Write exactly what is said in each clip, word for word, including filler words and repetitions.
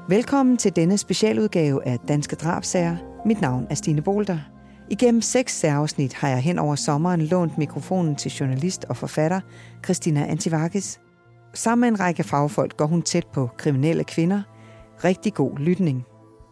Velkommen til denne specialudgave af Danske Drabssager. Mit navn er Stine Bolter. Igennem seks særafsnit har jeg hen over sommeren lånt mikrofonen til journalist og forfatter Christina Antivakis. Sammen med en række fagfolk går hun tæt på kriminelle kvinder. Rigtig god lytning.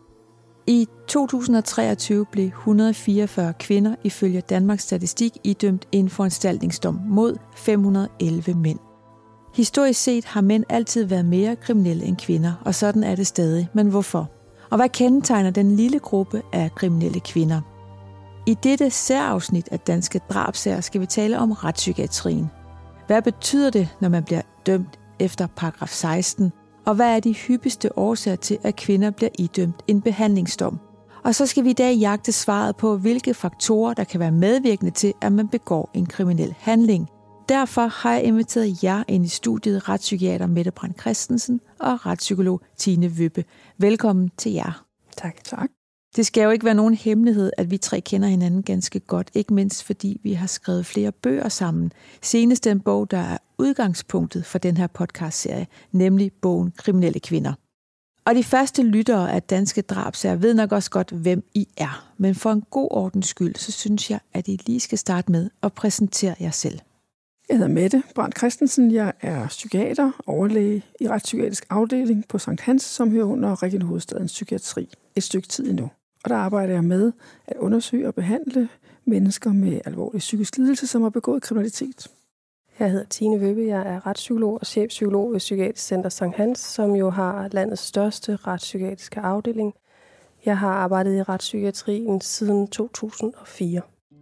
I to tusind og treogtyve blev et hundrede og fireogfyrre kvinder ifølge Danmarks Statistik idømt en foranstaltningsdom mod fem hundrede og elleve mænd. Historisk set har mænd altid været mere kriminelle end kvinder, og sådan er det stadig. Men hvorfor? Og hvad kendetegner den lille gruppe af kriminelle kvinder? I dette særafsnit af Danske Drabssager skal vi tale om retspsykiatrien. Hvad betyder det, når man bliver dømt efter paragraf seksten? Og hvad er de hyppigste årsager til, at kvinder bliver idømt en behandlingsdom? Og så skal vi i dag jagte svaret på, hvilke faktorer, der kan være medvirkende til, at man begår en kriminel handling. Derfor har jeg inviteret jer ind i studiet, retspsykiater Mette Brandt Christensen og retspsykolog Tine Wøbbe. Velkommen til jer. Tak. Tak. Det skal jo ikke være nogen hemmelighed, at vi tre kender hinanden ganske godt, ikke mindst fordi vi har skrevet flere bøger sammen. Senest den bog, der er udgangspunktet for den her podcastserie, nemlig bogen Kriminelle Kvinder. Og de første lyttere af Danske Drabssager ved nok også godt, hvem I er. Men for en god ordens skyld, så synes jeg, at I lige skal starte med at præsentere jer selv. Jeg hedder Mette Brandt Christensen. Jeg er psykiater, overlæge i retspsykiatrisk afdeling på Sankt Hans, som hører under Region Hovedstadens Psykiatri et stykke tid endnu. Og der arbejder jeg med at undersøge og behandle mennesker med alvorlig psykisk lidelse, som har begået kriminalitet. Jeg hedder Tine Wøbbe. Jeg er retspsykolog og chefpsykolog ved Psykiatrisk Center Sankt Hans, som jo har landets største retspsykiatriske afdeling. Jeg har arbejdet i retspsykiatrien siden to tusind og fire.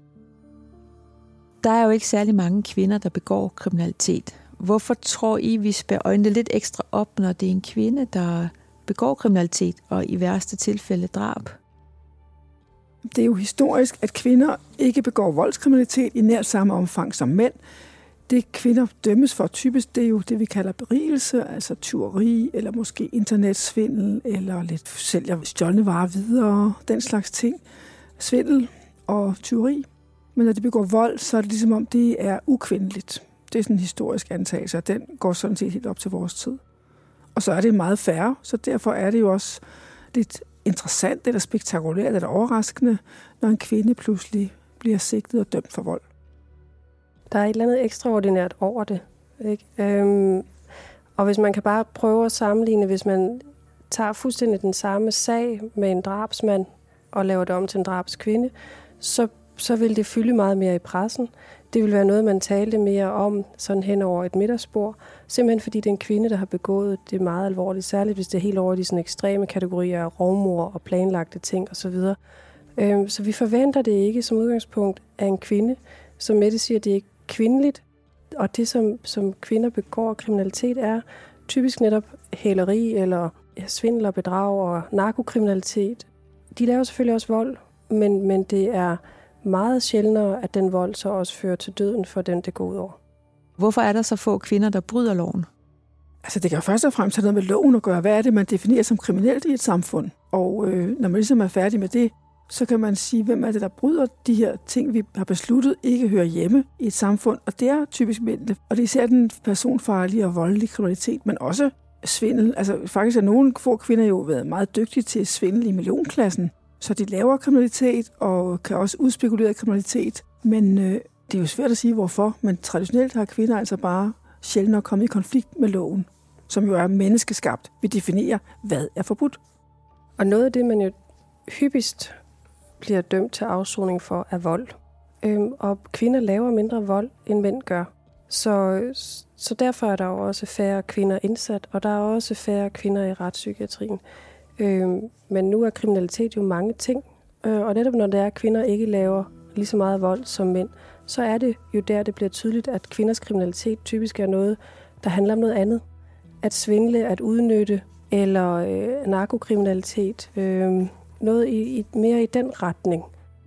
Der er jo ikke særlig mange kvinder, der begår kriminalitet. Hvorfor tror I, vi spærer øjnene lidt ekstra op, når det er en kvinde, der begår kriminalitet og i værste tilfælde drab? Det er jo historisk, at kvinder ikke begår voldskriminalitet i nært samme omfang som mænd. Det kvinder dømmes for typisk, det er jo det, vi kalder berigelse, altså tyveri, eller måske internetsvindel, eller lidt sælger stjålne varer videre, den slags ting. Svindel og tyveri. Men når de begår vold, så er det ligesom om, det er ukvindeligt. Det er sådan en historisk antagelse, og den går sådan set helt op til vores tid. Og så er det meget færre, så derfor er det jo også lidt interessant eller spektakulært eller overraskende, når en kvinde pludselig bliver sigtet og dømt for vold. Der er et eller andet ekstraordinært over det, ikke? Øhm, og hvis man kan bare prøve at sammenligne, hvis man tager fuldstændig den samme sag med en drabsmand og laver det om til en drabskvinde, så så vil det fylde meget mere i pressen. Det vil være noget, man talte mere om sådan hen over et middagsbord. Simpelthen fordi det er en kvinde, der har begået det meget alvorligt. Særligt hvis det er helt over i de sådan ekstreme kategorier af rovmord og planlagte ting osv. Øhm, så vi forventer det ikke som udgangspunkt af en kvinde. Som Mette siger, det er ikke kvindeligt. Og det, som, som kvinder begår kriminalitet, er typisk netop hæleri eller ja, svindel og bedrag og narkokriminalitet. De laver selvfølgelig også vold, men, men det er meget sjældnere, at den vold så også fører til døden for den, det går ud over. Hvorfor er der så få kvinder, der bryder loven? Altså det kan jo først og fremmest have noget med loven at gøre. Hvad er det, man definerer som kriminelt i et samfund? Og øh, når man ligesom er færdig med det, så kan man sige, hvem er det, der bryder de her ting, vi har besluttet ikke hører hjemme i et samfund. Og det er typisk mændene. Og det er især den personfarlige og voldelige kriminalitet, men også svindel. Altså faktisk er nogle få kvinder jo været meget dygtige til at svindle i millionklassen. Så de laver kriminalitet og kan også udspekulere kriminalitet. Men øh, det er jo svært at sige, hvorfor. Men traditionelt har kvinder altså bare sjældent kommet i konflikt med loven, som jo er menneskeskabt. Vi definerer, hvad er forbudt. Og noget af det, man jo hyppigst bliver dømt til afsoning for, er vold. Øhm, og kvinder laver mindre vold, end mænd gør. Så, så derfor er der jo også færre kvinder indsat, og der er også færre kvinder i retspsykiatrien. Øhm, men nu er kriminalitet jo mange ting, øh, og netop når det er, at kvinder ikke laver lige så meget vold som mænd, så er det jo der, det bliver tydeligt, at kvinders kriminalitet typisk er noget, der handler om noget andet. At svindle, at udnytte, eller øh, narkokriminalitet, øh, noget i, i, mere i den retning.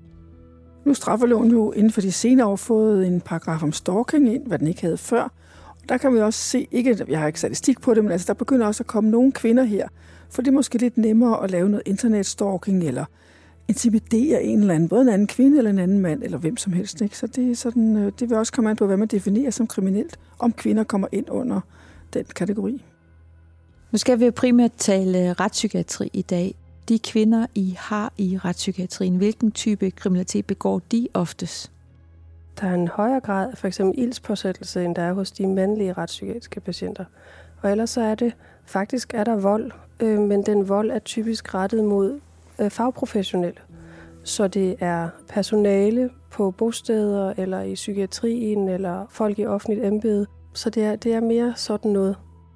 Nu straffeloven jo inden for de senere år fået en paragraf om stalking ind, hvad den ikke havde før. Og der kan vi også se, ikke, jeg har ikke statistik på det, men altså, der begynder også at komme nogle kvinder her, for det er måske lidt nemmere at lave noget internetstalking, eller intimidere en eller anden, både en anden kvinde eller en anden mand, eller hvem som helst. Ikke? Så det, er sådan, det vil også komme an på, hvad man definerer som kriminelt, om kvinder kommer ind under den kategori. Nu skal vi primært tale retspsykiatri i dag. De kvinder, I har i retspsykiatrien, hvilken type kriminalitet begår de oftest? Der er en højere grad af for eksempel ildspåsættelse, end der er hos de mandlige retspsykiatriske patienter. Og ellers så er det, faktisk er der vold, øh, men den vold er typisk rettet mod øh, fagprofessionelle. Så det er personale på bosteder, eller i psykiatrien, eller folk i offentligt embede. Så det er, det er mere sådan noget.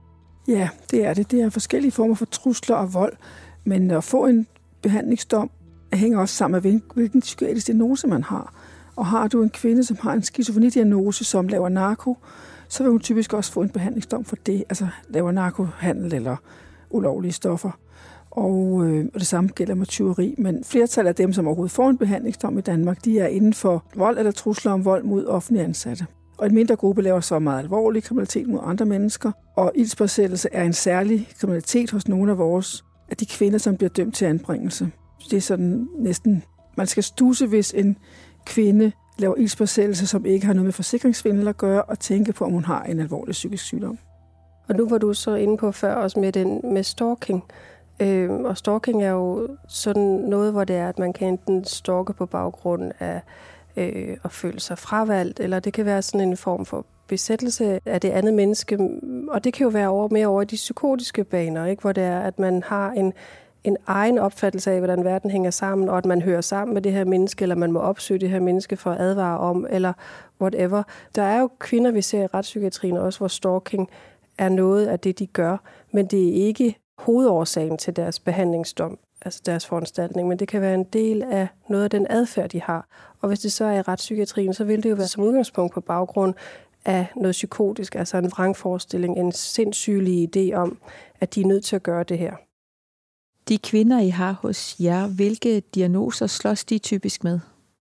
Ja, det er det. Det er forskellige former for trusler og vold. Men at få en behandlingsdom hænger også sammen med, hvilken psykiatrisk diagnose man har. Og har du en kvinde, som har en skizofrenidiagnose, som laver narko, så vil hun typisk også få en behandlingsdom for det. Altså laver narkohandel eller ulovlige stoffer. Og, øh, og det samme gælder med tyveri. Men flertallet af dem, som overhovedet får en behandlingsdom i Danmark, de er inden for vold eller trusler om vold mod offentlige ansatte. Og en mindre gruppe laver så meget alvorlig kriminalitet mod andre mennesker. Og ildspåsættelse er en særlig kriminalitet hos nogle af vores af de kvinder, som bliver dømt til anbringelse. Det er sådan næsten, man skal studse, hvis en kvinde laver ildspåsættelse, som ikke har noget med forsikringssvindel at gøre, og tænke på, om hun har en alvorlig psykisk sygdom. Og nu var du så inde på før også med, den, med stalking. Øh, og stalking er jo sådan noget, hvor det er, at man kan enten stalke på baggrund af øh, at føle sig fravalgt, eller det kan være sådan en form for besættelse af det andet menneske, og det kan jo være over, mere over de psykotiske baner, ikke? Hvor det er, at man har en, en egen opfattelse af, hvordan verden hænger sammen, og at man hører sammen med det her menneske, eller man må opsøge det her menneske for at advare om, eller whatever. Der er jo kvinder, vi ser i retspsykiatrien også, hvor stalking er noget af det, de gør, men det er ikke hovedårsagen til deres behandlingsdom, altså deres foranstaltning, men det kan være en del af noget af den adfærd, de har. Og hvis det så er i retspsykiatrien, så vil det jo være som udgangspunkt på baggrund af noget psykotisk, altså en vrangforestilling, en sindssygelig idé om, at de er nødt til at gøre det her. De kvinder, I har hos jer, hvilke diagnoser slås de typisk med?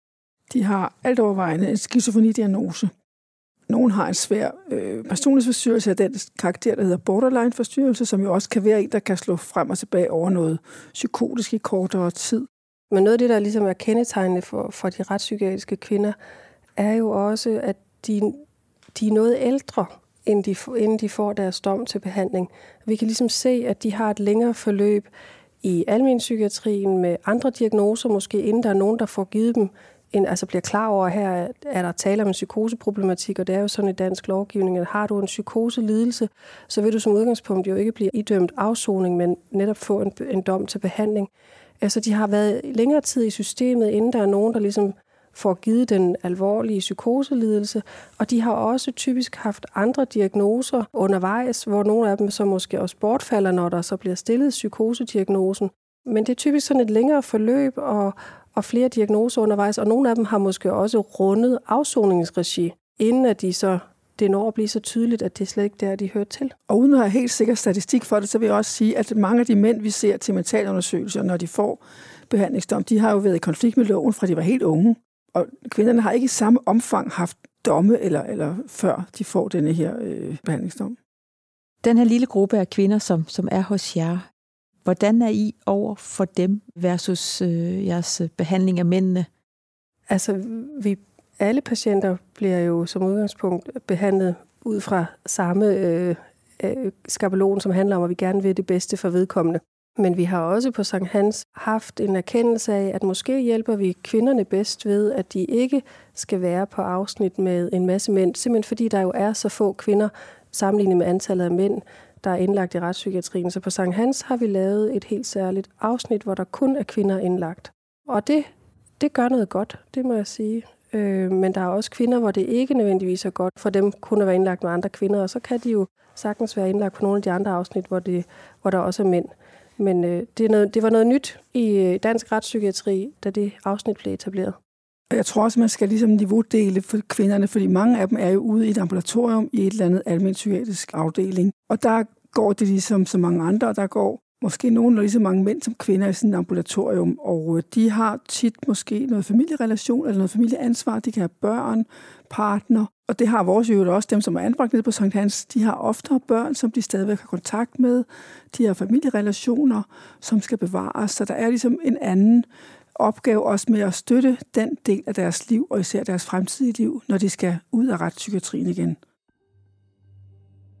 De har alt overvejende en skizofrenidiagnose. Nogle har en svær øh, personlighedsforstyrrelse af den karakter, der hedder borderline-forstyrrelse, som jo også kan være en, der kan slå frem og tilbage over noget psykotisk i kortere tid. Men noget af det, der ligesom er kendetegnende for, for de retspsykiatriske kvinder, er jo også, at de, de er noget ældre, inden de, inden de får deres dom til behandling. Vi kan ligesom se, at de har et længere forløb i almenpsykiatrien med andre diagnoser, måske inden der er nogen, der får givet dem, en, altså bliver klar over, at her er der tale om en psykoseproblematik, og det er jo sådan i dansk lovgivning, at har du en psykoselidelse, så vil du som udgangspunkt jo ikke blive idømt afsoning, men netop få en, en dom til behandling. Altså de har været længere tid i systemet, inden der er nogen, der ligesom får givet den alvorlige psykoselidelse, og de har også typisk haft andre diagnoser undervejs, hvor nogle af dem så måske også bortfalder, når der så bliver stillet psykosediagnosen. Men det er typisk sådan et længere forløb og, og flere diagnoser undervejs, og nogle af dem har måske også rundet afsoningsregi, inden at de så det når at blive så tydeligt, at det er slet ikke der, de hører til. Og uden at have helt sikker statistik for det, så vil jeg også sige, at mange af de mænd, vi ser til mentalundersøgelser, når de får behandlingsdom, de har jo været i konflikt med loven, fra de var helt unge. Og kvinderne har ikke i samme omfang haft domme, eller, eller før de får denne her øh, behandlingsdom. Den her lille gruppe af kvinder, som, som er hos jer, hvordan er I over for dem versus øh, jeres behandling af mændene? Altså, vi alle patienter bliver jo som udgangspunkt behandlet ud fra samme øh, øh, skabelon, som handler om, at vi gerne vil det bedste for vedkommende. Men vi har også på Sankt Hans haft en erkendelse af, at måske hjælper vi kvinderne bedst ved, at de ikke skal være på afsnit med en masse mænd. Simpelthen fordi der jo er så få kvinder sammenlignet med antallet af mænd, der er indlagt i retspsykiatrien. Så på Sankt Hans har vi lavet et helt særligt afsnit, hvor der kun er kvinder indlagt. Og det, det gør noget godt, det må jeg sige. Øh, men der er også kvinder, hvor det ikke nødvendigvis er godt for dem kun at være indlagt med andre kvinder, og så kan de jo sagtens være indlagt på nogle af de andre afsnit, hvor, det, hvor der også er mænd. Men øh, det, er noget, det var noget nyt i dansk retspsykiatri, da det afsnit blev etableret. Jeg tror også, man skal ligesom niveaudele for kvinderne, fordi mange af dem er jo ude i et ambulatorium i et eller andet almen psykiatrisk afdeling. Og der går det ligesom så mange andre, og der går måske nogen og lige så mange mænd som kvinder i sådan et ambulatorium, og de har tit måske noget familierelation eller noget familieansvar. De kan have børn, partner, og det har vores jo også, dem som er anbragt nede på Sankt Hans, de har oftere børn, som de stadigvæk har kontakt med. De har familierelationer, som skal bevares, så der er ligesom en anden opgave også med at støtte den del af deres liv, og især deres fremtidige liv, når de skal ud af retspsykiatrien igen.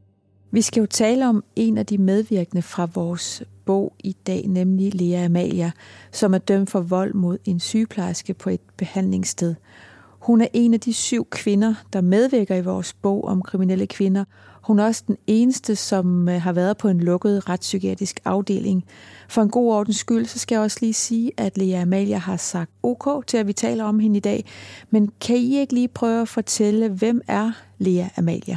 Vi skal jo tale om en af de medvirkende fra vores bog i dag, nemlig Lea Amalia, som er dømt for vold mod en sygeplejerske på et behandlingssted. Hun er en af de syv kvinder, der medvirker i vores bog om kriminelle kvinder. Hun er også den eneste, som har været på en lukket retspsykiatrisk afdeling. For en god ordens skyld, så skal jeg også lige sige, at Lea Amalia har sagt ok til, at vi taler om hende i dag. Men kan I ikke lige prøve at fortælle, hvem er Lea Amalia?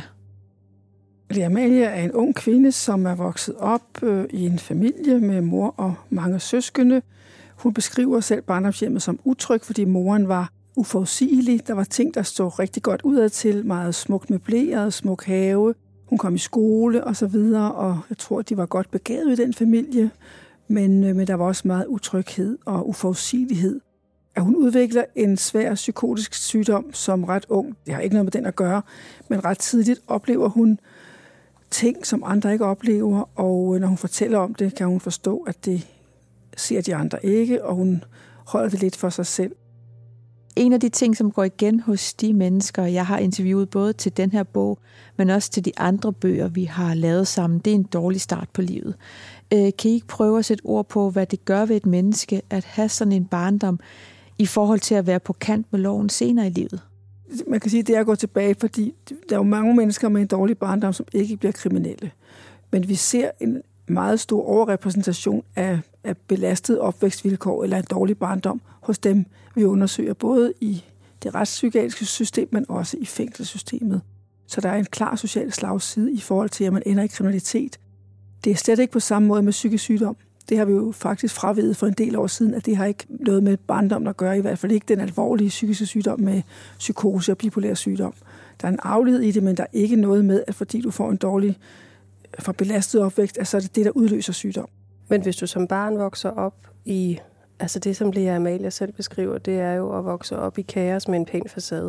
Lea Amalia er en ung kvinde, som er vokset op øh, i en familie med mor og mange søskende. Hun beskriver selv barndomshjemmet som utryg, fordi moren var uforudsigelig. Der var ting, der stod rigtig godt udadtil, meget smukt møbleret, smuk have. Hun kom i skole og så videre, og jeg tror, de var godt begavet i den familie. Men, øh, men der var også meget utryghed og uforudsigelighed. At hun udvikler en svær psykotisk sygdom som ret ung. Det har ikke noget med den at gøre, men ret tidligt oplever hun ting, som andre ikke oplever, og når hun fortæller om det, kan hun forstå, at det ser de andre ikke, og hun holder det lidt for sig selv. En af de ting, som går igen hos de mennesker, jeg har interviewet både til den her bog, men også til de andre bøger, vi har lavet sammen, det er en dårlig start på livet. Kan I ikke prøve at sætte ord på, hvad det gør ved et menneske at have sådan en barndom i forhold til at være på kant med loven senere i livet? Man kan sige, at det er at gå tilbage, fordi der er jo mange mennesker med en dårlig barndom, som ikke bliver kriminelle. Men vi ser en meget stor overrepræsentation af, af belastede opvækstvilkår eller en dårlig barndom hos dem, vi undersøger både i det retspsykiatriske system, men også i fængselssystemet. Så der er en klar social slagside i forhold til, at man ender i kriminalitet. Det er slet ikke på samme måde med psykisk sygdom. Det har vi jo faktisk fraveget for en del år siden, at det har ikke noget med barndom at gøre, i hvert fald ikke den alvorlige psykiske sygdom med psykose og bipolær sygdom. Der er en aflighed i det, men der er ikke noget med, at fordi du får en dårlig, for belastet opvækst, at så er det det, der udløser sygdom. Men hvis du som barn vokser op i, altså det som Lea Amalia selv beskriver, det er jo at vokse op i kaos med en pæn facade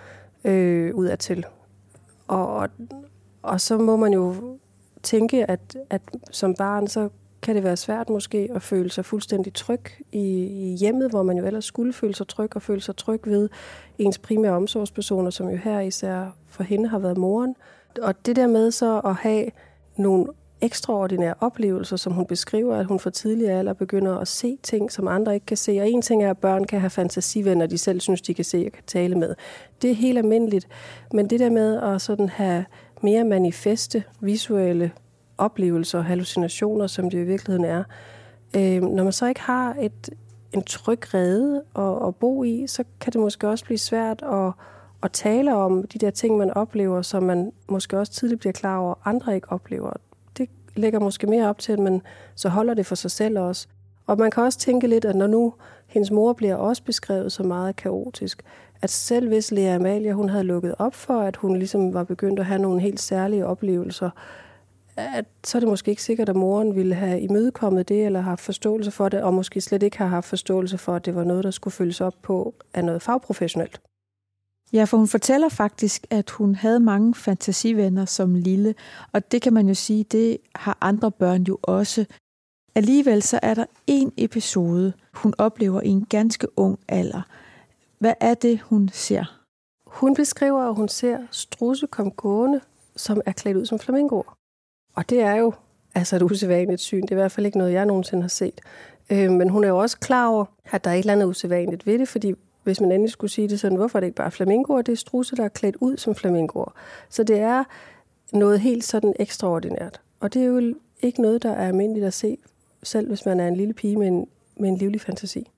øh, udadtil. Og, og, og så må man jo tænke, at, at som barn, så kan det være svært måske at føle sig fuldstændig tryg i, i hjemmet, hvor man jo ellers skulle føle sig tryg og føle sig tryg ved ens primære omsorgspersoner, som jo her især for hende har været moren. Og det der med så at have nogle ekstraordinære oplevelser, som hun beskriver, at hun for tidlig alder begynder at se ting, som andre ikke kan se. Og en ting er, at børn kan have fantasivenner, de selv synes, de kan se og kan tale med. Det er helt almindeligt. Men det der med at sådan have mere manifeste, visuelle oplevelser og hallucinationer, som det i virkeligheden er. Øh, når man så ikke har et, en tryg rede at, at bo i, så kan det måske også blive svært at, at tale om de der ting, man oplever, som man måske også tidligt bliver klar over, andre ikke oplever. Det lægger måske mere op til, at man så holder det for sig selv også. Og man kan også tænke lidt, at når nu hendes mor bliver også beskrevet så meget kaotisk, at selv hvis Lea Amalia, hun havde lukket op for, at hun ligesom var begyndt at have nogle helt særlige oplevelser, at så er det måske ikke sikkert, at moren ville have imødekommet det, eller haft forståelse for det, og måske slet ikke har haft forståelse for, at det var noget, der skulle følges op på af noget fagprofessionelt. Ja, for hun fortæller faktisk, at hun havde mange fantasivenner som lille, og det kan man jo sige, det har andre børn jo også. Alligevel så er der en episode, hun oplever i en ganske ung alder. Hvad er det, hun ser? Hun beskriver, at hun ser strudse komme gående, som er klædt ud som flamingoer. Og det er jo altså et usædvanligt syn. Det er i hvert fald ikke noget, jeg nogensinde har set. Øh, men hun er jo også klar over, at der er et eller andet usædvanligt ved det, fordi hvis man endelig skulle sige det sådan, hvorfor er det ikke bare flamingoer? Det er strudse, der er klædt ud som flamingoer. Så det er noget helt sådan ekstraordinært. Og det er jo ikke noget, der er almindeligt at se, selv hvis man er en lille pige med en, med en livlig fantasi.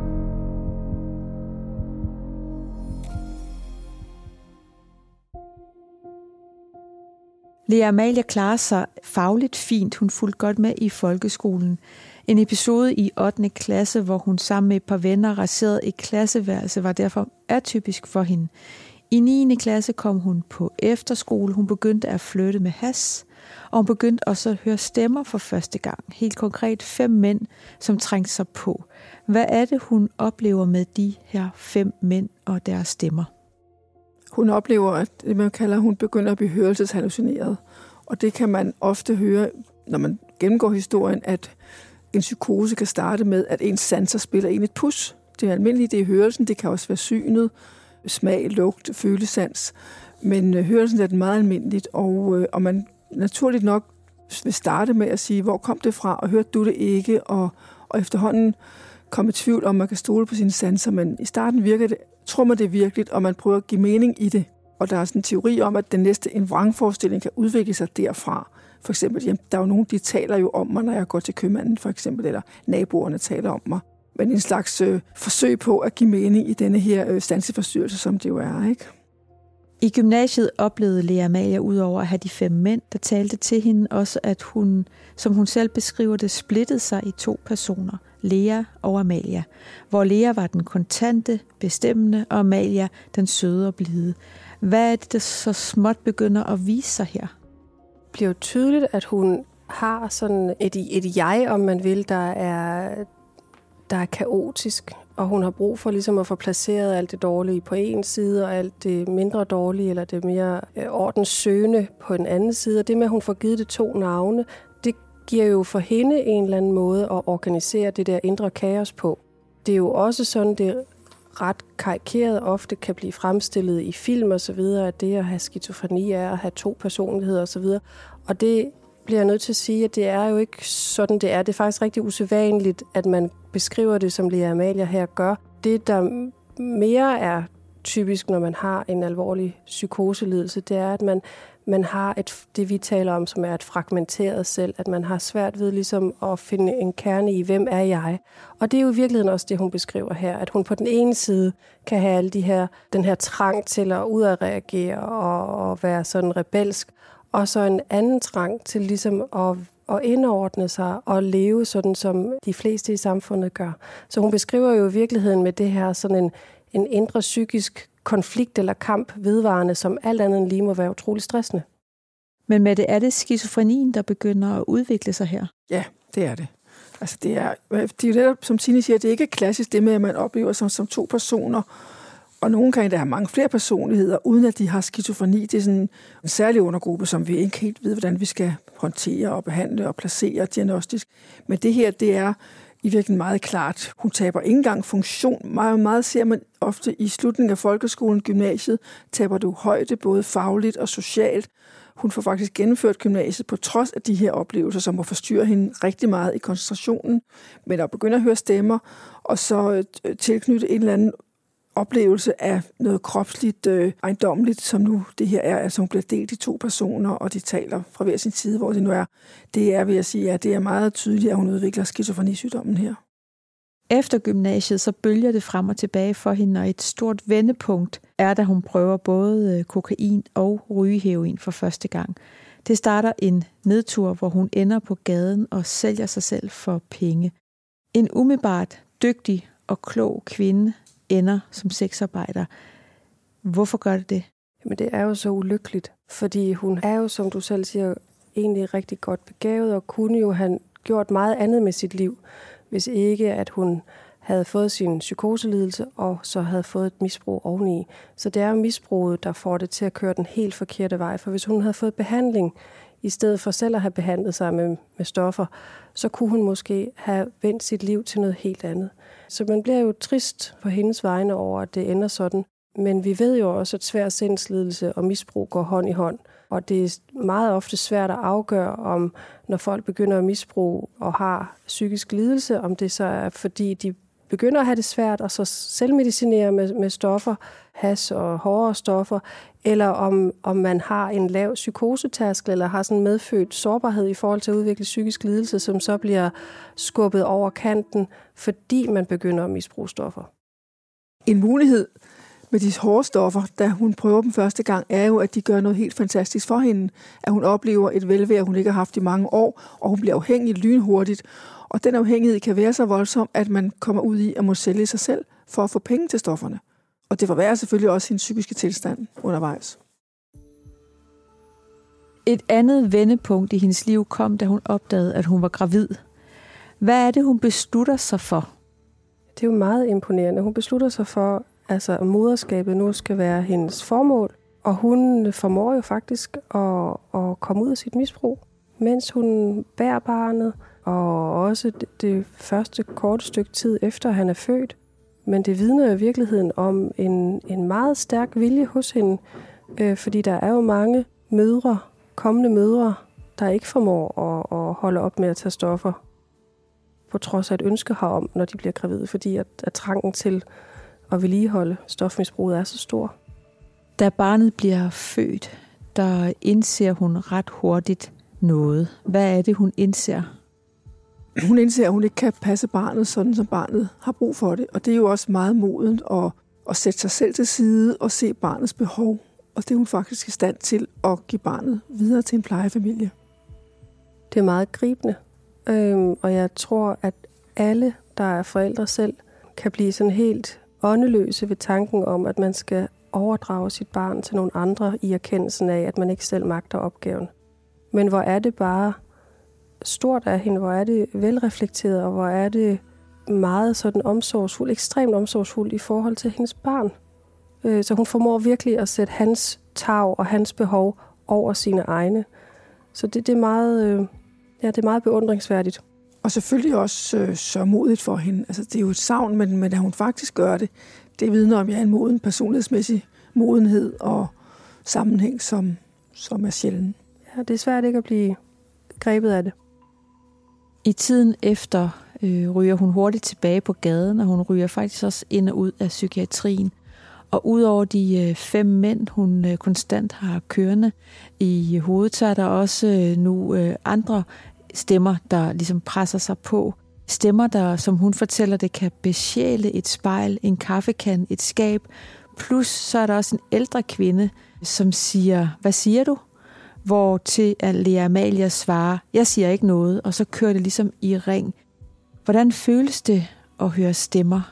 Lea Amalia klarer sig fagligt fint. Hun fulgte godt med i folkeskolen. En episode i ottende klasse, hvor hun sammen med et par venner raserede et klasseværelse, var derfor atypisk for hende. I niende klasse kom hun på efterskole. Hun begyndte at flytte med has, og hun begyndte også at høre stemmer for første gang. Helt konkret fem mænd, som trængte sig på. Hvad er det, hun oplever med de her fem mænd og deres stemmer? Hun oplever, at det man kalder, hun begynder at blive hørelseshallucineret. Og det kan man ofte høre, når man gennemgår historien, at en psykose kan starte med, at ens sanser spiller en et pus. Det er almindeligt, det er hørelsen, det kan også være synet, smag, lugt, følesans. Men hørelsen er den meget almindeligt, og, og man naturligt nok vil starte med at sige, hvor kom det fra, og hørte du det ikke, og, og efterhånden komme i tvivl om, man kan stole på sine sanser, men i starten virker det, tror man det er virkeligt, og man prøver at give mening i det. Og der er sådan en teori om, at den næste en vrangforestilling kan udvikle sig derfra. For eksempel, jamen, der er jo nogen, de taler jo om mig, når jeg går til købmanden, for eksempel, eller naboerne taler om mig. Men en slags øh, forsøg på at give mening i denne her øh, sanseforstyrrelse, som det jo er, ikke? I gymnasiet oplevede Lea Amalie udover at have de fem mænd, der talte til hende, også at hun, som hun selv beskriver det, splittede sig i to personer, Lea og Amalia, hvor Lea var den kontante, bestemmende, og Amalia den søde og blide. Hvad er det, der så småt begynder at vise sig her? Det bliver jo tydeligt, at hun har sådan et, et jeg, om man vil, der er, der er kaotisk, og hun har brug for ligesom at få placeret alt det dårlige på en side, og alt det mindre dårlige, eller det mere ordenssøgende på den anden side. Og det med, at hun får givet det to navne, det giver jo for hende en eller anden måde at organisere det der indre kaos på. Det er jo også sådan, det ret karikeret ofte kan blive fremstillet i film og så videre, at det at have skizofreni er at have to personligheder og så videre. Og det bliver jeg nødt til at sige, at det er jo ikke sådan, det er. Det er faktisk rigtig usædvanligt, at man beskriver det, som Lea Amalie her gør. Det, der mere er typisk, når man har en alvorlig psykoselidelse, det er, at man, man har et, det, vi taler om, som er et fragmenteret selv, at man har svært ved ligesom at finde en kerne i, hvem er jeg? Og det er jo i virkeligheden også det, hun beskriver her, at hun på den ene side kan have alle de her, den her trang til at udadreagere og, og være sådan rebelsk, og så en anden trang til ligesom at, at indordne sig og leve sådan, som de fleste i samfundet gør. Så hun beskriver jo i virkeligheden med det her sådan en, en indre psykisk konflikt eller kamp vedvarende, som alt andet end lige må være utrolig stressende. Men med det er det skizofrenien, der begynder at udvikle sig her? Ja, det er det. Altså det er, det er jo netop, som Tine siger, det er ikke klassisk det med, at man oplever som, som to personer, og nogen kan endda have mange flere personligheder, uden at de har skizofreni. Det er sådan en særlig undergruppe, som vi ikke helt ved, hvordan vi skal håndtere og behandle og placere diagnostisk. Men det her, det er i virkeligheden meget klart. Hun taber ikke engang funktion. Meget, meget ser man ofte i slutningen af folkeskolen, gymnasiet, taber du højde både fagligt og socialt. Hun får faktisk gennemført gymnasiet på trods af de her oplevelser, som må forstyrre hende rigtig meget i koncentrationen. Men at begynde at høre stemmer, og så tilknytte en eller anden oplevelse af noget kropsligt øh, ejendommeligt, som nu det her er. Altså hun bliver delt i to personer, og de taler fra hver sin side, hvor det nu er. Det er, vil jeg sige, at det er meget tydeligt, at hun udvikler skizofrenisygdommen her. Efter gymnasiet, så bølger det frem og tilbage for hende, og et stort vendepunkt er, da hun prøver både kokain og rygeheroin for første gang. Det starter en nedtur, hvor hun ender på gaden og sælger sig selv for penge. En umiddelbart dygtig og klog kvinde ender som sexarbejder. Hvorfor gør det det? Jamen det er jo så ulykkeligt, fordi hun er jo, som du selv siger, egentlig rigtig godt begavet, og kunne jo have gjort meget andet med sit liv, hvis ikke at hun havde fået sin psykoselidelse, og så havde fået et misbrug oveni. Så det er jo misbruget, der får det til at køre den helt forkerte vej, for hvis hun havde fået behandling, i stedet for selv at have behandlet sig med, med stoffer, så kunne hun måske have vendt sit liv til noget helt andet. Så man bliver jo trist på hendes vegne over, at det ender sådan. Men vi ved jo også, at svær sindslidelse og misbrug går hånd i hånd. Og det er meget ofte svært at afgøre, om når folk begynder at misbruge og har psykisk lidelse, om det så er, fordi de begynder at have det svært, og så selvmedicinere med, med stoffer, hash og hårdere stoffer, eller om, om man har en lav psykosetærskel, eller har sådan en medfødt sårbarhed i forhold til at udvikle psykisk lidelse, som så bliver skubbet over kanten, fordi man begynder at misbruge stoffer. En mulighed med de hårde stoffer, da hun prøver dem første gang, er jo, at de gør noget helt fantastisk for hende. At hun oplever et velvære, hun ikke har haft i mange år, og hun bliver afhængig lynhurtigt. Og den afhængighed kan være så voldsom, at man kommer ud i at må sælge sig selv for at få penge til stofferne. Og det forværrer selvfølgelig også hendes psykiske tilstand undervejs. Et andet vendepunkt i hendes liv kom, da hun opdagede, at hun var gravid. Hvad er det, hun beslutter sig for? Det er jo meget imponerende. Hun beslutter sig for, altså, at moderskabet nu skal være hendes formål. Og hun formår jo faktisk at, at komme ud af sit misbrug, mens hun bærer barnet, og også det, det første korte stykke tid efter, han er født. Men det vidner i virkeligheden om en, en meget stærk vilje hos hende, øh, fordi der er jo mange mødre, kommende mødre, der ikke formår at, at holde op med at tage stoffer, på trods af et ønske herom, når de bliver gravide, fordi at, at trangen til at vedligeholde stofmisbruget er så stor. Da barnet bliver født, der indser hun ret hurtigt noget. Hvad er det, hun indser? Hun indser, at hun ikke kan passe barnet, sådan som barnet har brug for det. Og det er jo også meget modent at, at sætte sig selv til side og se barnets behov. Og det er hun faktisk i stand til at give barnet videre til en plejefamilie. Det er meget gribende. Øhm, og jeg tror, at alle, der er forældre selv, kan blive sådan helt åndeløse ved tanken om, at man skal overdrage sit barn til nogle andre i erkendelsen af, at man ikke selv magter opgaven. Men hvor er det bare stort af hende, hvor er det velreflekteret, og hvor er det meget sådan omsorgsfuldt, ekstremt omsorgsfuldt i forhold til hendes barn. Øh, så hun formår virkelig at sætte hans tarv og hans behov over sine egne. Så det, det er meget, øh, ja, det er meget beundringsværdigt. Og selvfølgelig også øh, så modigt for hende. Altså, det er jo et savn, men, men at hun faktisk gør det, det vidner om, ja, en moden personlighedsmæssig modenhed og sammenhæng, som, som er sjælden. Ja, det er svært ikke at blive grebet af det. I tiden efter øh, ryger hun hurtigt tilbage på gaden, og hun ryger faktisk også ind og ud af psykiatrien. Og udover de øh, fem mænd, hun øh, konstant har kørende i hovedet, så er der også øh, nu øh, andre stemmer, der ligesom presser sig på. Stemmer, der, som hun fortæller, det kan besjæle et spejl, en kaffekan, et skab. Plus så er der også en ældre kvinde, som siger, hvad siger du? Hvor til at Lea Amalie svarer, jeg siger ikke noget, og så kører det ligesom i ring. Hvordan føles det at høre stemmer?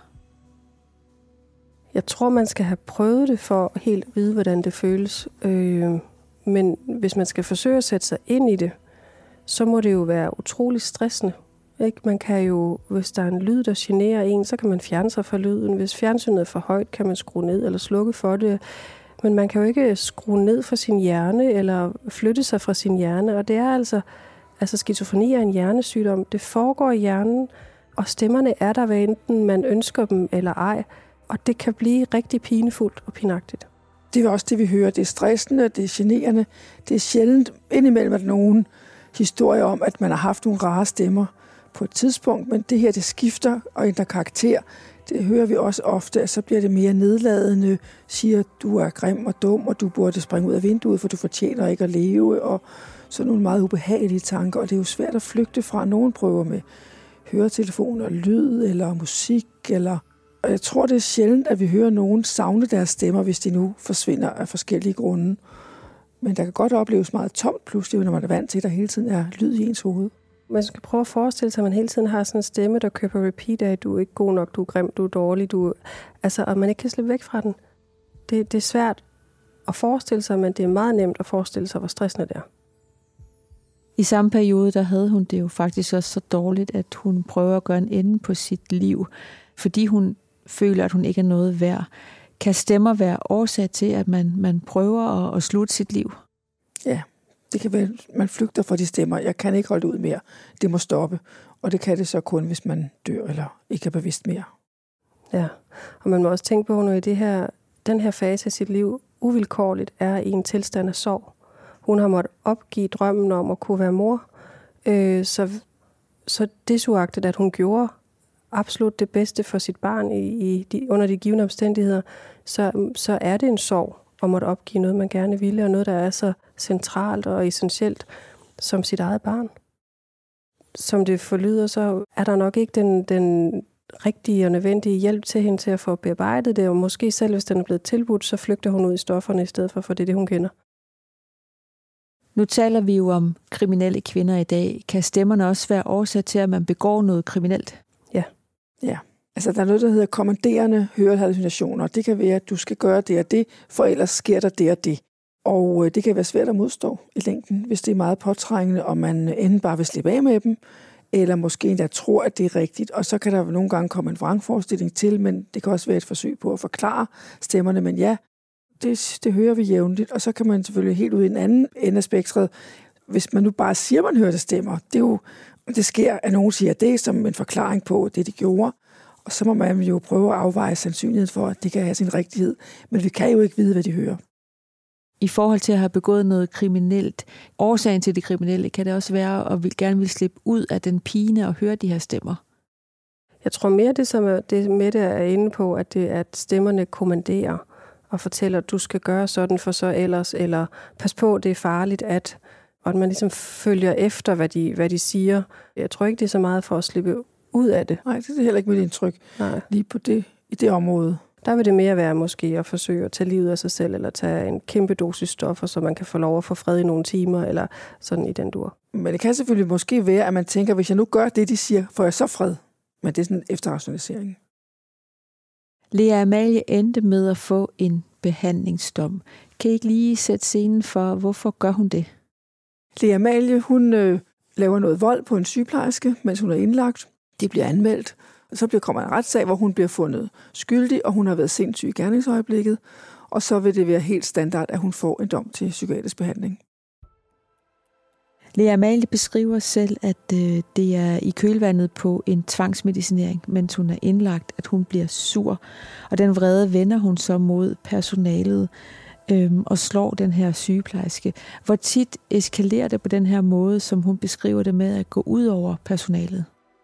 Jeg tror, man skal have prøvet det for at helt vide, hvordan det føles. Øh, men hvis man skal forsøge at sætte sig ind i det, så må det jo være utrolig stressende. Ikke? Man kan jo, hvis der er en lyd, der generer en, så kan man fjerne sig fra lyden. Hvis fjernsynet er for højt, kan man skrue ned eller slukke for det. Men man kan jo ikke skrue ned fra sin hjerne eller flytte sig fra sin hjerne. Og det er altså, altså skizofreni er en hjernesygdom. Det foregår i hjernen, og stemmerne er der, hvad enten man ønsker dem eller ej. Og det kan blive rigtig pinefuldt og pinagtigt. Det er også det, vi hører. Det er stressende, det er generende. Det er sjældent indimellem, at nogen historier om, at man har haft nogle rare stemmer på et tidspunkt, men det her, det skifter og ændrer karakter. Det hører vi også ofte, at så bliver det mere nedladende, siger, du er grim og dum, og du burde springe ud af vinduet, for du fortjener ikke at leve, og sådan nogle meget ubehagelige tanker, og det er jo svært at flygte fra. Nogen prøver med høretelefoner, lyd eller musik, eller... og jeg tror, det er sjældent, at vi hører nogen savne deres stemmer, hvis de nu forsvinder af forskellige grunde. Men der kan godt opleves meget tomt pludselig, når man er vant til, at der hele tiden er lyd i ens hoved. Man skal prøve at forestille sig, at man hele tiden har sådan en stemme, der kører på repeat af, du er ikke god nok, du er grim, du er dårlig, du... altså, og man ikke kan slippe væk fra den. Det, det er svært at forestille sig, men det er meget nemt at forestille sig, hvor stressende det er. I samme periode, der havde hun det jo faktisk også så dårligt, at hun prøver at gøre en ende på sit liv, fordi hun føler, at hun ikke er noget værd. Kan stemmer være årsag til, at man, man prøver at, at slutte sit liv? Ja, det kan være, at man flygter fra de stemmer. Jeg kan ikke holde det ud mere. Det må stoppe. Og det kan det så kun, hvis man dør eller ikke er bevidst mere. Ja, og man må også tænke på, når i det her, den her fase af sit liv uvilkårligt er i en tilstand af sorg. Hun har måttet opgive drømmen om at kunne være mor. Øh, så, så desuagtet, at hun gjorde absolut det bedste for sit barn i, i de, under de givne omstændigheder, så, så er det en sorg at måtte opgive noget, man gerne ville, og noget, der er så centralt og essentielt som sit eget barn. Som det forlyder, så er der nok ikke den, den rigtige og nødvendige hjælp til hende til at få bearbejdet det, og måske selv, hvis den er blevet tilbudt, så flygter hun ud i stofferne i stedet for, for det er det, hun kender. Nu taler vi jo om kriminelle kvinder i dag. Kan stemmerne også være årsag til, at man begår noget kriminelt? Ja. Ja. Altså, der er noget, der hedder kommanderende hørehallucinationer. Det kan være, at du skal gøre det og det, for ellers sker der det og det. Og det kan være svært at modstå i længden, hvis det er meget påtrængende, og man enten bare vil slippe af med dem, eller måske endda tror, at det er rigtigt. Og så kan der nogle gange komme en vrangforestilling til, men det kan også være et forsøg på at forklare stemmerne. Men ja, det, det hører vi jævnligt, og så kan man selvfølgelig helt ud i en anden ende af spektret. Hvis man nu bare siger, at man hører det stemmer, det, er jo, det sker, at nogen siger det som en forklaring på det, de gjorde. Og så må man jo prøve at afveje sandsynligheden for, at det kan have sin rigtighed. Men vi kan jo ikke vide, hvad de hører. i forhold til at have begået noget kriminelt. Årsagen til det kriminelle kan det også være, at vi gerne vil slippe ud af den pine og høre de her stemmer. Jeg tror mere, det som er, det Mette er inde på, at, det, at stemmerne kommanderer og fortæller, at du skal gøre sådan for så ellers, eller pas på, det er farligt, at, og at man ligesom følger efter, hvad de, hvad de siger. Jeg tror ikke, det er så meget for at slippe ud af det. Nej, det er heller ikke mit indtryk. Nej. Lige på det, i det område. Der vil det mere være måske at forsøge at tage livet af sig selv, eller tage en kæmpe dosis stoffer, så man kan få lov at få fred i nogle timer, eller sådan i den dur. Men det kan selvfølgelig måske være, at man tænker, hvis jeg nu gør det, de siger, får jeg så fred. Men det er sådan en efterrationalisering. Lea Amalie endte med at få en behandlingsdom. Kan I ikke lige sætte scenen for, hvorfor gør hun det? Lea Amalie, hun øh, laver noget vold på en sygeplejerske, mens hun er indlagt. Det bliver anmeldt. Så bliver, kommer en retssag, hvor hun bliver fundet skyldig, og hun har været sindssyg i gerningsøjeblikket. Og så vil det være helt standard, at hun får en dom til psykiatrisk behandling. Lea Amalie beskriver selv, at øh, det er i kølvandet på en tvangsmedicinering, mens hun er indlagt, at hun bliver sur. Og den vrede vender hun så mod personalet øh, og slår den her sygeplejerske. Hvor tit eskalerer det på den her måde, som hun beskriver det med at gå ud over personalet?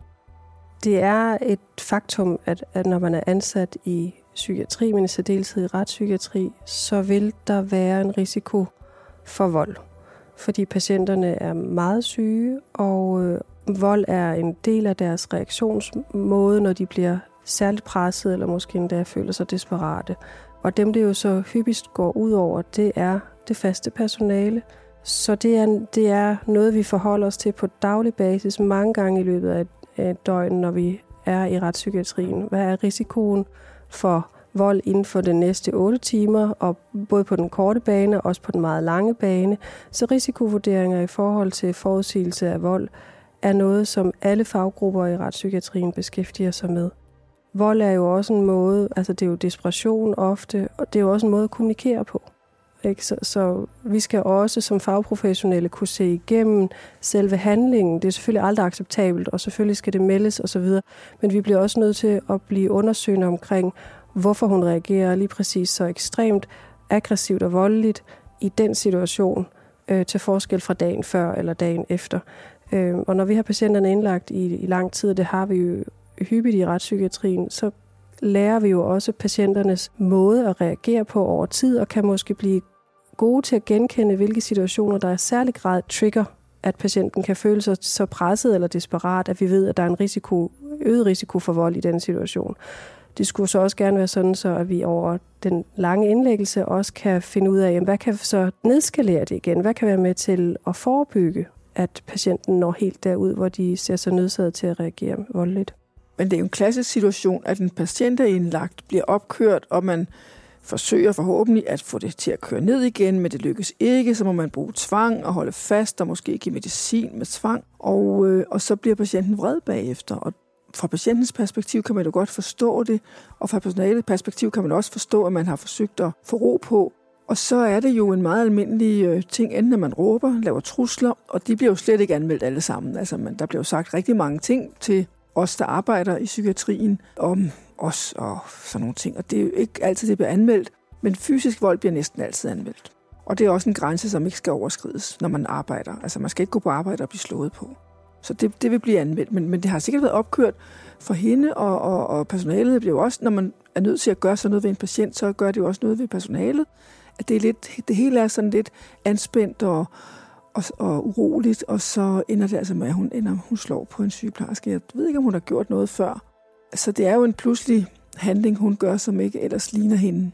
Det er et faktum, at, at når man er ansat i psykiatri, men i særdeleshed i retspsykiatri, så vil der være en risiko for vold. Fordi patienterne er meget syge, og øh, vold er en del af deres reaktionsmåde, når de bliver særligt presset, eller måske endda føler sig desperate. Og dem, det jo så hyppigst går ud over, det er det faste personale. Så det er, det er noget, vi forholder os til på daglig basis mange gange i løbet af et, af et døgn, når vi er i retspsykiatrien. Hvad er risikoen for vold inden for de næste otte timer, og både på den korte bane og også på den meget lange bane. Så risikovurderinger i forhold til forudsigelse af vold er noget, som alle faggrupper i retspsykiatrien beskæftiger sig med. Vold er jo også en måde, altså det er jo desperation ofte, og det er jo også en måde at kommunikere på. Ikke? Så, så vi skal også som fagprofessionelle kunne se igennem selve handlingen. Det er selvfølgelig aldrig acceptabelt, og selvfølgelig skal det meldes osv., men vi bliver også nødt til at blive undersøgende omkring, hvorfor hun reagerer lige præcis så ekstremt aggressivt og voldeligt i den situation, øh, til forskel fra dagen før eller dagen efter. Øh, og når vi har patienterne indlagt i, i lang tid, det har vi jo hyppigt i retspsykiatrien, så lærer vi jo også patienternes måde at reagere på over tid, og kan måske blive gode til at genkende, hvilke situationer, der i særlig grad trigger, at patienten kan føle sig så presset eller desperat, at vi ved, at der er en risiko, øget risiko for vold i den situation. Det skulle så også gerne være sådan, så at vi over den lange indlæggelse også kan finde ud af, jamen, hvad kan så nedskalere det igen? Hvad kan være med til at forebygge, at patienten når helt derud, hvor de ser sig nødsaget til at reagere voldeligt? Men det er jo en klassisk situation, at en patient er indlagt, bliver opkørt, og man forsøger forhåbentlig at få det til at køre ned igen, men det lykkes ikke, så må man bruge tvang og holde fast og måske give medicin med tvang, og, øh, og så bliver patienten vred bagefter. Og fra patientens perspektiv kan man jo godt forstå det, og fra personalets perspektiv kan man også forstå, at man har forsøgt at få ro på. Og så er det jo en meget almindelig øh, ting, enten at man råber, laver trusler, og de bliver jo slet ikke anmeldt alle sammen. Altså, man, der bliver jo sagt rigtig mange ting til os, der arbejder i psykiatrien, om os og sådan nogle ting. Og det er jo ikke altid, det bliver anmeldt, men fysisk vold bliver næsten altid anmeldt. Og det er også en grænse, som ikke skal overskrides, når man arbejder. Altså, man skal ikke gå på arbejde og blive slået på. Så det, det vil blive anmeldt, men, men det har sikkert været opkørt for hende, og, og, og personalet bliver jo også, når man er nødt til at gøre sådan noget ved en patient, så gør det jo også noget ved personalet. At det, er lidt, det hele er sådan lidt anspændt og, og, og uroligt, og så ender det altså med, at hun, ender, hun slår på en sygeplejerske. Jeg ved ikke, om hun har gjort noget før. Så det er jo en pludselig handling, hun gør, som ikke ellers ligner hende.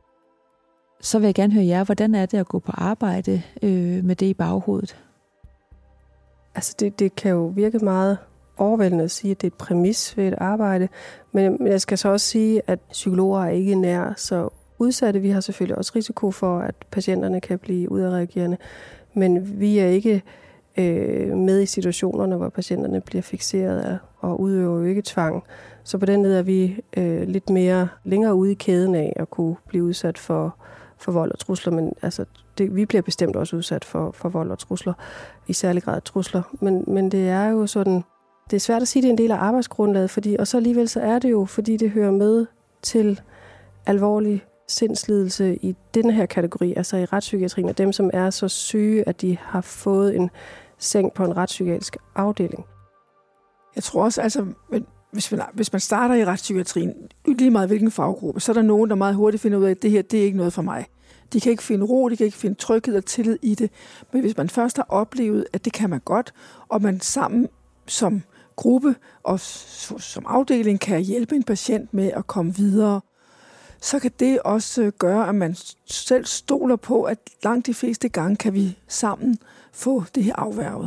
Så vil jeg gerne høre jer, hvordan er det at gå på arbejde øh, med det i baghovedet? Altså det, det kan jo virke meget overvældende at sige, at det er et præmis ved et arbejde, men, men jeg skal så også sige, at psykologer er ikke nær så udsatte. Vi har selvfølgelig også risiko for, at patienterne kan blive udadreagerende, men vi er ikke øh, med i situationerne, hvor patienterne bliver fikseret og udøver jo ikke tvang. Så på den led er vi øh, lidt mere længere ude i kæden af at kunne blive udsat for, for vold og trusler, men altså, det, vi bliver bestemt også udsat for, for vold og trusler, i særlig grad trusler. Men, men det er jo sådan, det er svært at sige, at det er en del af arbejdsgrundlaget, fordi, og så alligevel så er det jo, fordi det hører med til alvorlig sindslidelse i den her kategori, altså i retspsykiatrien, er dem, som er så syge, at de har fået en seng på en retspsykiatrisk afdeling. Jeg tror også, altså, hvis man, hvis man starter i retspsykiatrien, lige meget hvilken faggruppe, så er der nogen, der meget hurtigt finder ud af, at det her, det er ikke noget for mig. De kan ikke finde ro, de kan ikke finde tryghed og tillid i det. Men hvis man først har oplevet, at det kan man godt, og man sammen som gruppe og som afdeling kan hjælpe en patient med at komme videre, så kan det også gøre, at man selv stoler på, at langt de fleste gange kan vi sammen få det her afværget.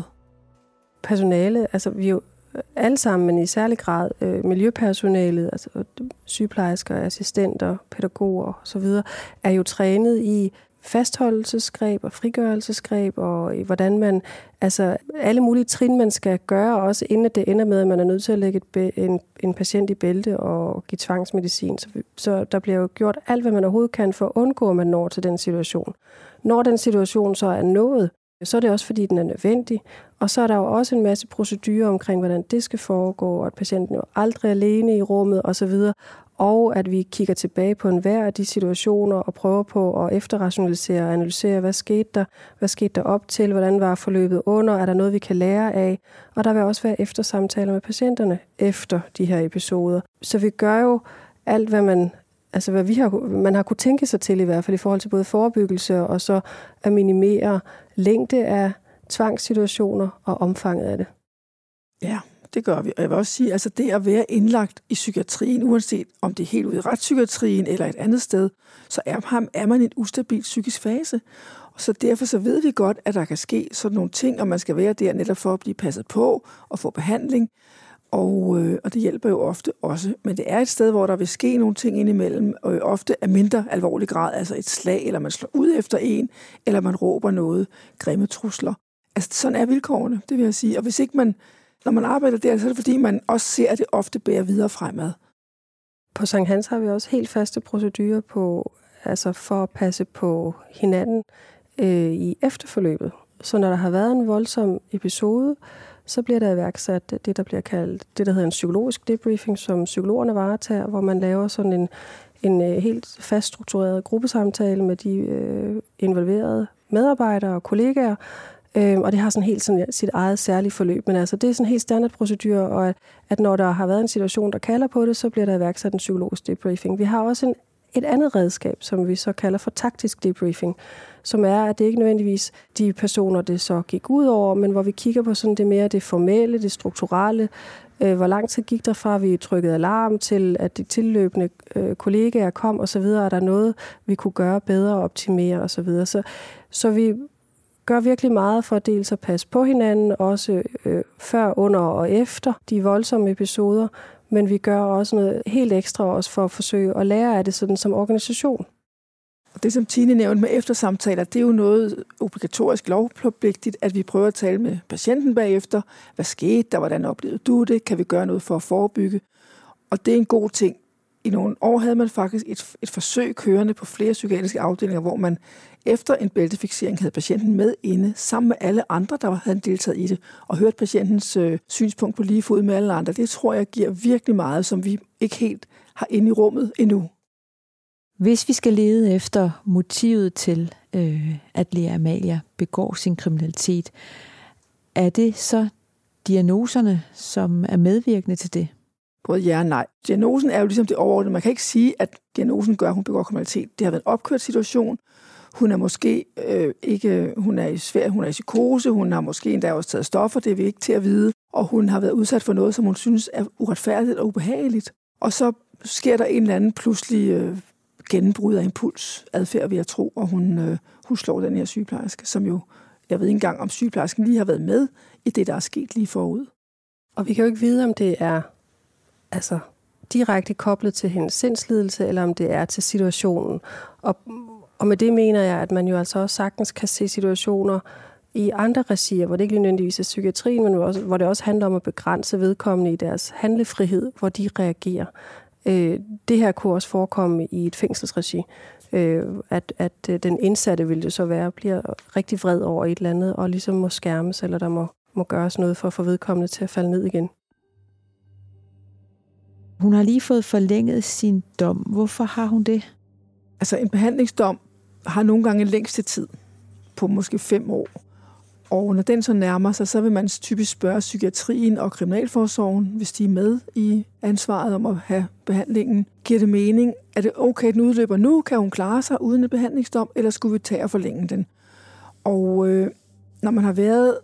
Personale, altså vi er jo alle sammen, men i særlig grad øh, miljøpersonalet, altså sygeplejersker, assistenter, pædagoger osv., er jo trænet i fastholdelsesgreb og frigørelsesgreb, og i hvordan man, altså alle mulige trin, man skal gøre, også inden det ender med, at man er nødt til at lægge et, en, en patient i bælte og give tvangsmedicin. Så, så der bliver jo gjort alt, hvad man overhovedet kan for at undgå, at man når til den situation. Når den situation så er nået, så er det også, fordi den er nødvendig. Og så er der jo også en masse procedurer omkring, hvordan det skal foregå, og at patienten jo aldrig er alene i rummet osv., og at vi kigger tilbage på enhver af de situationer og prøver på at efterrationalisere og analysere, hvad skete der, hvad skete der op til, hvordan var forløbet under, er der noget, vi kan lære af, og der vil også være eftersamtaler med patienterne efter de her episoder. Så vi gør jo alt, hvad man Altså hvad vi har, man har kunne tænke sig til i hvert fald i forhold til både forebyggelse og så at minimere længde af tvangssituationer og omfanget af det. Ja, det gør vi. Og jeg vil også sige, altså det at være indlagt i psykiatrien, uanset om det er helt ude i retspsykiatrien eller et andet sted, så er, er man i en ustabil psykisk fase. Og så derfor så ved vi godt, at der kan ske sådan nogle ting, og man skal være der netop for at blive passet på og få behandling. Og, øh, og det hjælper jo ofte også. Men det er et sted, hvor der vil ske nogle ting indimellem, og ofte af mindre alvorlig grad, altså et slag, eller man slår ud efter en, eller man råber noget, grimme trusler. Altså sådan er vilkårene, det vil jeg sige. Og hvis ikke man, når man arbejder der, så er det fordi, man også ser, at det ofte bærer videre fremad. På Sankt Hans har vi også helt faste procedurer på, altså for at passe på hinanden øh, i efterforløbet. Så når der har været en voldsom episode, så bliver der iværksat det, der bliver kaldt, det der hedder en psykologisk debriefing, som psykologerne varetager, hvor man laver sådan en, en helt fast struktureret gruppesamtale med de øh, involverede medarbejdere og kollegaer, øh, og det har sådan helt sådan sit eget særlige forløb. Men altså, det er sådan en helt standardprocedure, og at, at når der har været en situation, der kalder på det, så bliver der iværksat en psykologisk debriefing. Vi har også en et andet redskab, som vi så kalder for taktisk debriefing, som er, at det ikke nødvendigvis de personer, det så gik ud over, men hvor vi kigger på sådan det mere det formelle, det strukturelle. Øh, hvor lang tid gik der fra, vi trykkede alarm til, at de tilløbende øh, kollegaer kom osv., er der noget, vi kunne gøre bedre og optimere osv. Så, så vi gør virkelig meget for at dels at passe på hinanden, også øh, før, under og efter de voldsomme episoder, men vi gør også noget helt ekstra også for at forsøge at lære af det sådan som organisation. Det, som Tine nævnte med eftersamtaler, det er jo noget obligatorisk lovpligtigt, at vi prøver at tale med patienten bagefter. Hvad skete der? Hvordan oplevede du det? Kan vi gøre noget for at forebygge? Og det er en god ting. I nogle år havde man faktisk et, et forsøg kørende på flere psykiatriske afdelinger, hvor man efter en bæltefiksering havde patienten med inde, sammen med alle andre, der havde deltaget i det, og hørt patientens øh, synspunkt på lige fod med alle andre. Det tror jeg giver virkelig meget, som vi ikke helt har inde i rummet endnu. Hvis vi skal lede efter motivet til, øh, at Lea Amalie begår sin kriminalitet, er det så diagnoserne, som er medvirkende til det? Både ja og nej. Diagnosen er jo ligesom det overordnede. Man kan ikke sige, at diagnosen gør, at hun begår kriminalitet. Det har været en opkørt situation. Hun er måske øh, ikke, hun er i svær, hun er i psykose, hun har måske endda også taget stoffer, det er vi ikke til at vide, og hun har været udsat for noget, som hun synes er uretfærdigt og ubehageligt. Og så sker der en eller anden pludselig øh, gennembrud af impuls, adfærd vil jeg tro, og hun, øh, hun slår den her sygeplejerske, som jo, jeg ved ikke engang, om sygeplejersken lige har været med i det, der er sket lige forud. Og vi kan jo ikke vide, om det er altså direkte koblet til hendes sindslidelse, eller om det er til situationen. Og, og med det mener jeg, at man jo altså også sagtens kan se situationer i andre regier, hvor det ikke nødvendigvis er psykiatrien, men også, hvor det også handler om at begrænse vedkommende i deres handlefrihed, hvor de reagerer. Øh, det her kunne også forekomme i et fængselsregi, øh, at, at den indsatte vil det så være, bliver rigtig vred over et eller andet, og ligesom må skærmes, eller der må, må gøres noget for at få vedkommende til at falde ned igen. Hun har lige fået forlænget sin dom. Hvorfor har hun det? Altså en behandlingsdom har nogle gange en længste tid på måske fem år. Og når den så nærmer sig, så vil man typisk spørge psykiatrien og kriminalforsorgen, hvis de er med i ansvaret om at have behandlingen. Giver det mening? Er det okay, den udløber nu? Kan hun klare sig uden en behandlingsdom, eller skulle vi tage og forlænge den? Og øh, når man har været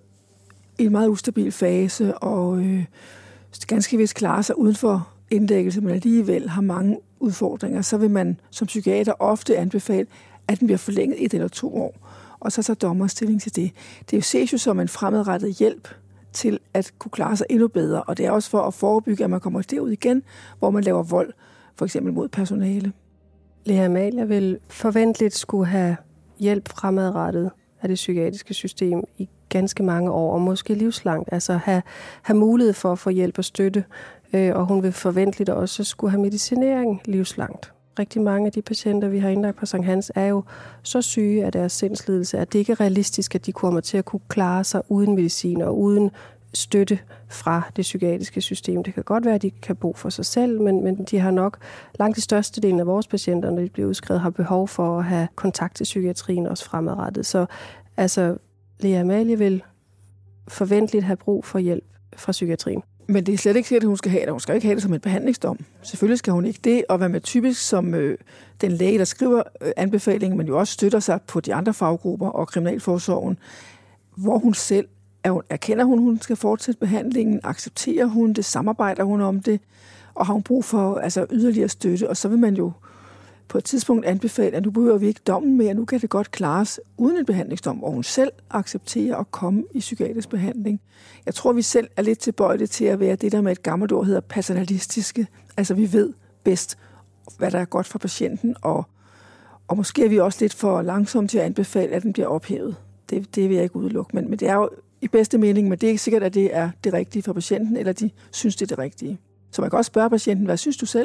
i en meget ustabil fase, og øh, ganske vist klare sig uden for indlæggelse, men alligevel har mange udfordringer, så vil man som psykiater ofte anbefale, at den bliver forlænget et eller to år. Og så tager dommer stilling til det. Det jo ses jo som en fremadrettet hjælp til at kunne klare sig endnu bedre, og det er også for at forebygge, at man kommer derud igen, hvor man laver vold, for eksempel mod personale. Lea Amalie vil forventeligt skulle have hjælp fremadrettet af det psykiatriske system i ganske mange år, og måske livslangt. Altså have, have mulighed for at få hjælp og støtte, øh, og hun vil forventeligt også skulle have medicinering livslangt. Rigtig mange af de patienter, vi har indlagt på Sankt Hans, er jo så syge af deres sindslidelse, at det ikke er realistisk, at de kommer til at kunne klare sig uden medicin og uden støtte fra det psykiatriske system. Det kan godt være, at de kan bo for sig selv, men, men de har nok, langt de største del af vores patienter, når de bliver udskrevet, har behov for at have kontakt til psykiatrien også fremadrettet. Så altså, Lea Amalie vil forventeligt have brug for hjælp fra psykiatrien. Men det er slet ikke sikkert, at hun skal have det. Hun skal ikke have det som en behandlingsdom. Selvfølgelig skal hun ikke det, og være med typisk som øh, den læge, der skriver øh, anbefalingen, men jo også støtter sig på de andre faggrupper og kriminalforsorgen, hvor hun selv er, erkender hun, hun skal fortsætte behandlingen, accepterer hun det, samarbejder hun om det, og har hun brug for altså, yderligere støtte, og så vil man jo på et tidspunkt anbefale, at nu behøver vi ikke dommen mere, nu kan det godt klares uden en behandlingsdom, hvor hun selv accepterer at komme i psykiatrisk behandling. Jeg tror, vi selv er lidt tilbøjelige til at være det, der med et gammelt ord hedder paternalistiske. Altså, vi ved bedst, hvad der er godt for patienten, og, og måske er vi også lidt for langsomme til at anbefale, at den bliver ophævet. Det, det vil jeg ikke udelukke, men, men det er jo i bedste mening, men det er ikke sikkert, at det er det rigtige for patienten, eller de synes, det er det rigtige. Så man kan også spørge patienten, hvad synes du selv?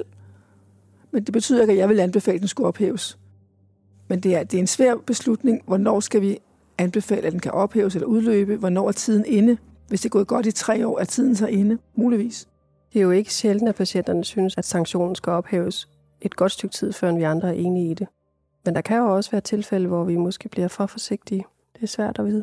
Men det betyder ikke, at jeg vil anbefale, at den skulle ophæves. Men det er, det er en svær beslutning, hvornår skal vi anbefale, at den kan ophæves eller udløbe, hvornår er tiden inde. Hvis det er gået godt i tre år, er tiden så inde, muligvis. Det er jo ikke sjældent, at patienterne synes, at sanktionen skal ophæves et godt stykke tid, før vi andre er enige i det. Men der kan jo også være tilfælde, hvor vi måske bliver for forsigtige. Det er svært at vide.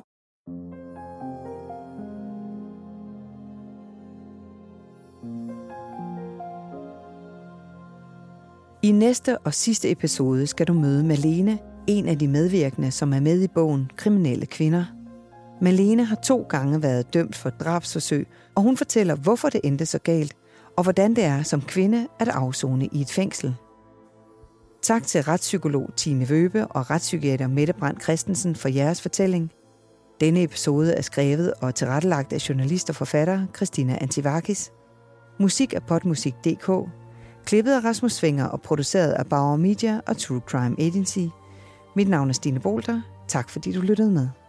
I næste og sidste episode skal du møde Malene, en af de medvirkende, som er med i bogen Kriminelle Kvinder. Malene har to gange været dømt for drabsforsøg, og hun fortæller, hvorfor det endte så galt, og hvordan det er som kvinde at afsone i et fængsel. Tak til retspsykolog Tine Wøbe og retspsykiater Mette Brandt Christensen for jeres fortælling. Denne episode er skrevet og tilrettelagt af journalist og forfatter Christina Antivakis. Musik af Podmusik punktum d k. Klippet af Rasmus Svinger og produceret af Bauer Media og True Crime Agency. Mit navn er Stine Bolter. Tak fordi du lyttede med.